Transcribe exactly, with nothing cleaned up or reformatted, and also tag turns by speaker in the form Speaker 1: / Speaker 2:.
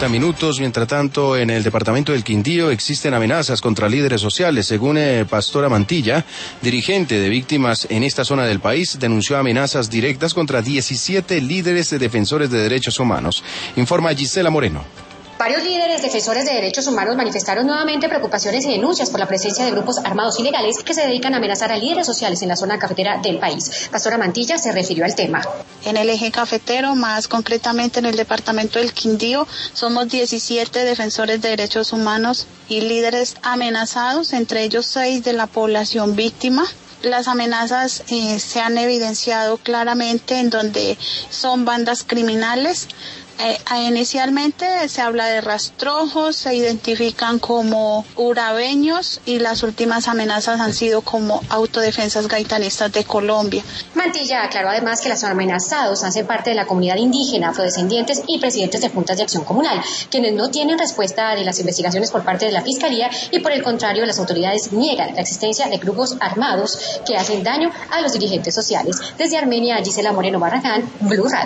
Speaker 1: treinta minutos. Mientras tanto, en el departamento del Quindío existen amenazas contra líderes sociales. Según eh, Pastora Mantilla, dirigente de víctimas en esta zona del país, denunció amenazas directas contra diecisiete líderes de defensores de derechos humanos. Informa Gisela Moreno.
Speaker 2: Varios líderes defensores de derechos humanos manifestaron nuevamente preocupaciones y denuncias por la presencia de grupos armados ilegales que se dedican a amenazar a líderes sociales en la zona cafetera del país. Pastora Mantilla se refirió al tema.
Speaker 3: En el eje cafetero, más concretamente en el departamento del Quindío, somos diecisiete defensores de derechos humanos y líderes amenazados, entre ellos seis de la población víctima. Las amenazas eh, se han evidenciado claramente en donde son bandas criminales. Eh, inicialmente se habla de rastrojos, se identifican como urabeños y las últimas amenazas han sido como autodefensas gaitanistas de Colombia.
Speaker 2: Mantilla aclaró además que los amenazados hacen parte de la comunidad indígena, afrodescendientes y presidentes de juntas de acción comunal, quienes no tienen respuesta de las investigaciones por parte de la Fiscalía y por el contrario las autoridades niegan la existencia de grupos armados que hacen daño a los dirigentes sociales. Desde Armenia, Gisela Moreno Barragán, Blue Radio.